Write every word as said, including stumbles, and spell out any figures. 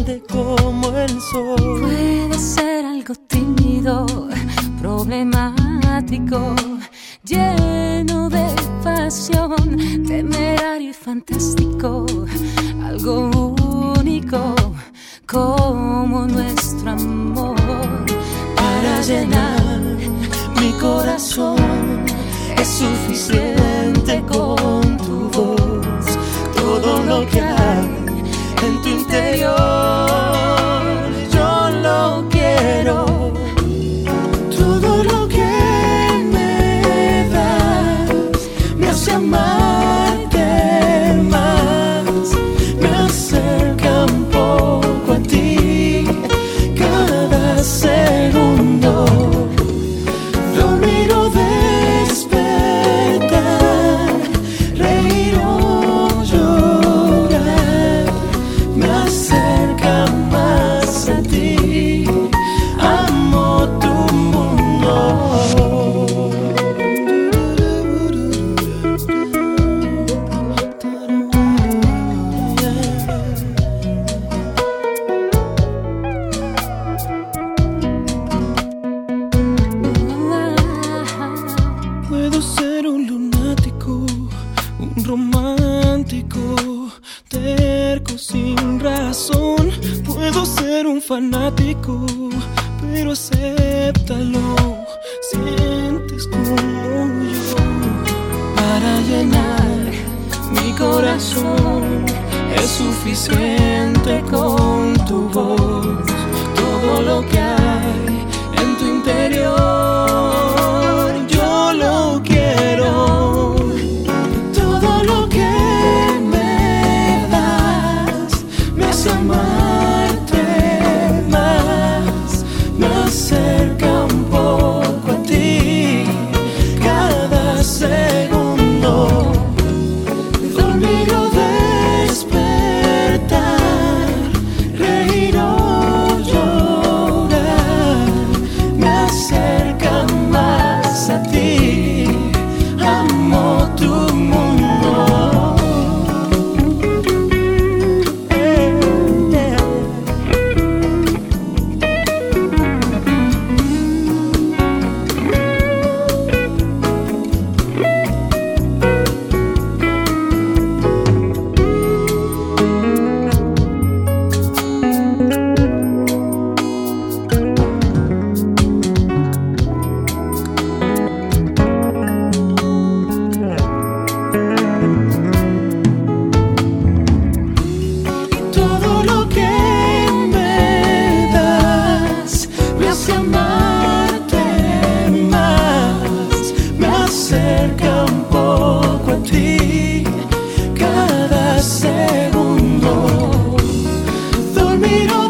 brillante como el sol. Puede ser algo tímido, problemático, lleno de pasión, temerario y fantástico, algo único como nuestro amor. Para llenar mi corazón es suficiente con tu voz. Todo lo que hay en tu interior yo lo quiero. Todo lo que me das me hace amarte más, me acerca un poco a ti cada segundo. Dormir o despertar, reír o llorar, me acerca más a ti. Amo tu mundo. Puedo ser un lunático, un romántico, terco sin razón. Puedo ser un fanático, pero acéptalo, sientes como yo. Para llenar mi corazón es suficiente con tu voz. Todo lo que hay en tu interior yo lo quiero. Todo lo que me das me hace amarte más, me acerca un poco a ti cada segundo. Dormir o despertar, reír o llorar, me acerca más a ti. Amo tu mundo. Eh, eh. Todo lo que me das me hace amarte más, me acerca un poco a ti cada segundo. Dormir o